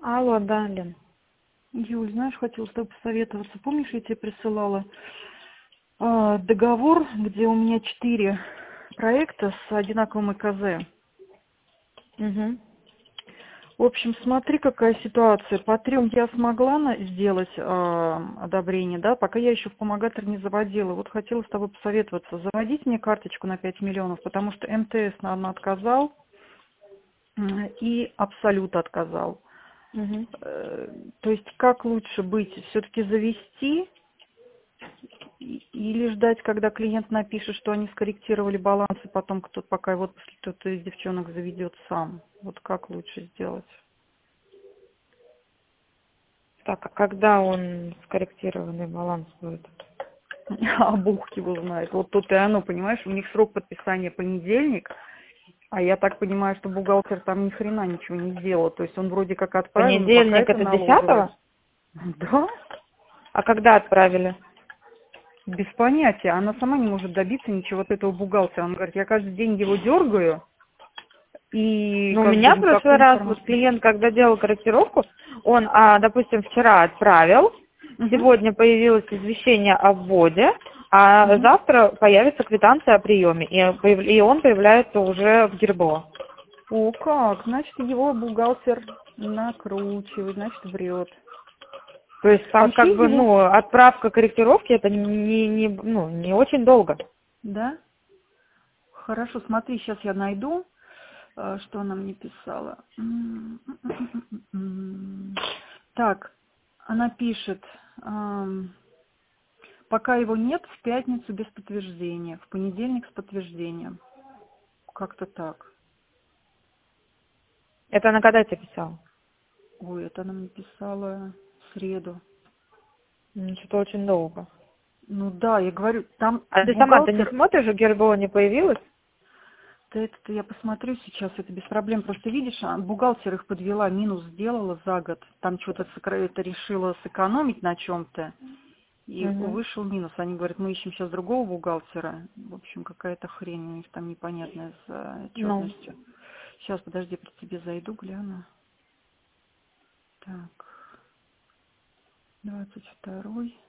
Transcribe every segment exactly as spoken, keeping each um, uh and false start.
Алло, да, Лен. Юль, знаешь, хотела с тобой посоветоваться. Помнишь, я тебе присылала э, договор, где у меня четыре проекта с одинаковым ИКЗ? Угу. В общем, смотри, какая ситуация. По трем я смогла на- сделать э, одобрение, да, пока я еще в помогатор не заводила. Вот хотела с тобой посоветоваться. Заводить мне карточку на пять миллионов, потому что МТС, наверное, отказал м, и Абсолют отказал. Угу. Э, То есть как лучше быть? Все-таки завести и- или ждать, когда клиент напишет, что они скорректировали баланс, и потом кто-то, пока вот кто-то из девчонок заведет сам? Вот как лучше сделать? Так, а когда он скорректированный баланс будет? А Бог его знает. Вот тут и оно, понимаешь, у них срок подписания понедельник, а я так понимаю, что бухгалтер там ни хрена ничего не сделал. То есть он вроде как отправил, но пока Понедельник это это налоговая. десятого? Да? А когда отправили? Без понятия. Она сама не может добиться ничего от этого бухгалтера. Она говорит, я каждый день его дергаю, и Ну, у как бы меня в прошлый никакой раз вот информации. клиент, когда делал корректировку, он, а, допустим, вчера отправил, Угу, сегодня появилось извещение о вводе, а угу. завтра появится квитанция о приеме, и, появ- и он появляется уже в Гербо. О, как? Значит, его бухгалтер накручивает, значит, врет. То есть там Вообще как бы, его... ну, отправка корректировки это не, не, ну, не очень долго. Да? Хорошо, смотри, сейчас я найду, э, что она мне писала. М, м, м, м, м. Так, она пишет, ам, пока его нет, в пятницу без подтверждения, в понедельник с подтверждением. Как-то так. Это она когда тебе писала? Ой, это она мне писала в среду. М, Что-то очень долго. Ну да, я говорю, там А ты сама-то не бухгалтер. смотришь, у Гербо не появилась? Да это я посмотрю сейчас, это без проблем. Просто видишь, а, бухгалтер их подвела, минус сделала за год. Там что-то сокра- это решила сэкономить на чем-то. И Угу. вышел минус. Они говорят, мы ищем сейчас другого бухгалтера. В общем, какая-то хрень у них там непонятная с э, Ну. отчетностью. Сейчас, подожди, при тебе зайду, гляну. Так, двадцать второй.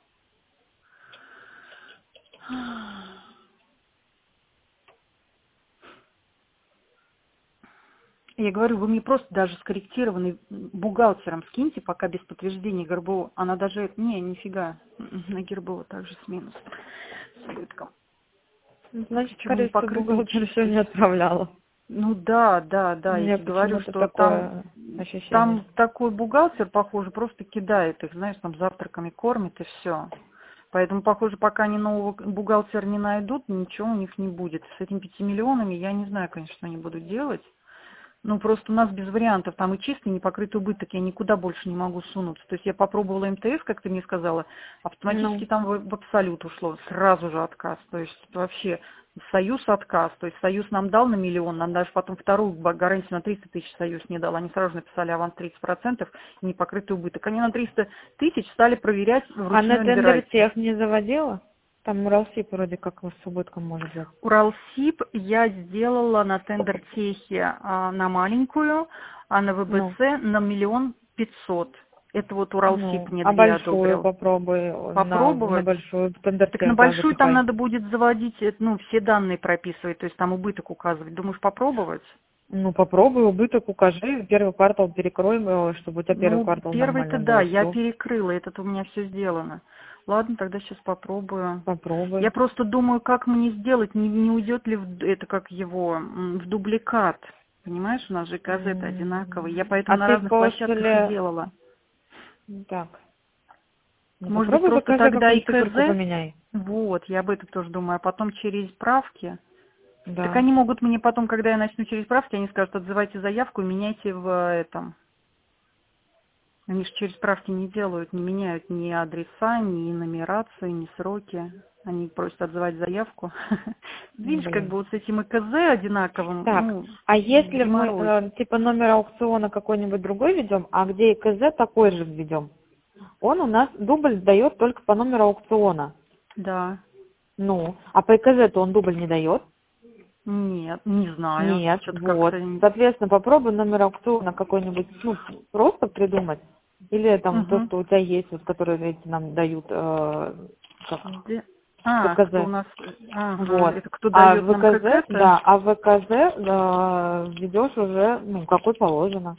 Я говорю, вы мне просто даже скорректированный бухгалтером скиньте, пока без подтверждения Горбова. Она даже, не, нифига, на Гербова также с минусом, с убытком. Значит, Причем не скорее всего, покрытый бухгалтер еще чистый. не отправляла. Ну да, да, У да, я меня тебе говорю, почему-то что там, такое ощущение. там такой бухгалтер, похоже, просто кидает их, знаешь, там завтраками кормит и все. Поэтому, похоже, пока они нового бухгалтера не найдут, ничего у них не будет. С этими пятью миллионами я не знаю, конечно, что они будут делать. Ну, просто у нас без вариантов. Там и чистый, непокрытый убыток. Я никуда больше не могу сунуться. То есть я попробовала МТС, как ты мне сказала, автоматически Ну, там в, в Абсолют ушло. Сразу же отказ. То есть вообще Союз отказ. То есть Союз нам дал на миллион, нам даже потом вторую ба- гарантию на триста тысяч Союз не дал. Они сразу написали аванс тридцать процентов и непокрытый убыток. Они на триста тысяч стали проверять а на вручную тендер underwriting. тех не заводила? Там Уралсиб вроде как с убытком может быть. Уралсиб я сделала на тендер-техе а, на маленькую, а на Ну, ВБЦ на миллион пятьсот. Это вот Уралсиб ну, мне а две большую одобрил. попробуй, на, на Попробовать? большую Так на тендер тех большую там запускай. надо будет заводить, э, ну, все данные прописывать, то есть там убыток указывать. Думаешь, попробовать? Ну, попробуй, убыток укажи, первый квартал перекрой, э, чтобы у тебя первый Ну, квартал первый-то нормально да, был, я все. перекрыла, это у меня все сделано. Ладно, тогда сейчас попробую. Попробуй. Я просто думаю, как мне сделать, не, не уйдет ли в, это как его, м, в дубликат. Понимаешь, у нас же КЗ-то одинаковый. Я М, поэтому А на ты разных площадках и после... делала. Так, ну Может быть, попробуй просто покажи, тогда и какую-нибудь циферку КЗ? поменяй. Вот, я об этом тоже думаю. А потом через правки. Так Да. они могут мне потом, когда я начну через правки, они скажут, отзывайте заявку и меняйте в этом. Они же через правки не делают, не меняют ни адреса, ни нумерации, ни сроки. Они просят отзывать заявку. Видишь, как Блин. бы вот с этим ИКЗ одинаковым, Так, ну, а если мы геморрой. э, типа номер аукциона какой-нибудь другой ведем, а где ИКЗ такой же введем, он у нас дубль дает только по номеру аукциона. Да. Ну, а по ИКЗ-то он дубль не дает. Нет, не знаю. Нет, Что-то вот. как-то... не- Соответственно, попробуй номер аукциона какой-нибудь, ну, просто придумать. Или там то, Мгм. что у тебя есть, вот, которые эти нам дают, э, как, Где? А, кто у ВКЗ. нас... Ага, Вот. это кто А дает нам ВКЗ, КЗ-то? да, а ВКЗ э, ведешь уже, ну, какой положено.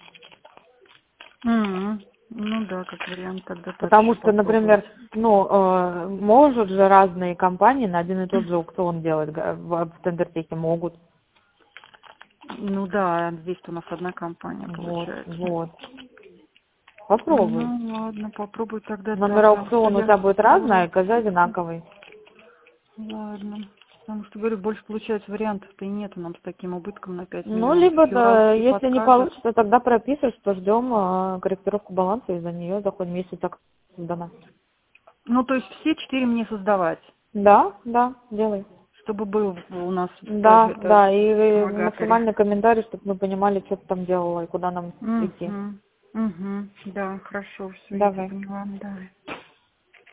М, Ну да, как вариант тогда Потому точно что, попробовать. например, ну, э, могут же разные компании на один и тот же аукцион делать, га- в, в Тендертехе могут. Ну да, здесь-то у нас одна компания Вот, получается. вот. Попробуй. Ну ладно, попробуй тогда Номер так, потому что аукциона у я тебя будет разный, пробовала. а КЗ одинаковый. Ладно. Потому что, говорю, больше получается вариантов-то и нету нам с таким убытком на пять Ну, миллионов. либо, да, Юралский если не подкажет. получится, тогда пропишешь, что ждем э, корректировку баланса, и за нее заходим, если так создана. Ну, то есть все четыре мне создавать, Да, да, делай. чтобы был у нас в, Да, это, да, и э, помогаторе. максимальный комментарий, чтобы мы понимали, что ты там делала и куда нам идти. Угу. Угу. Да, хорошо, все, я тебя Давай. поняла. Да.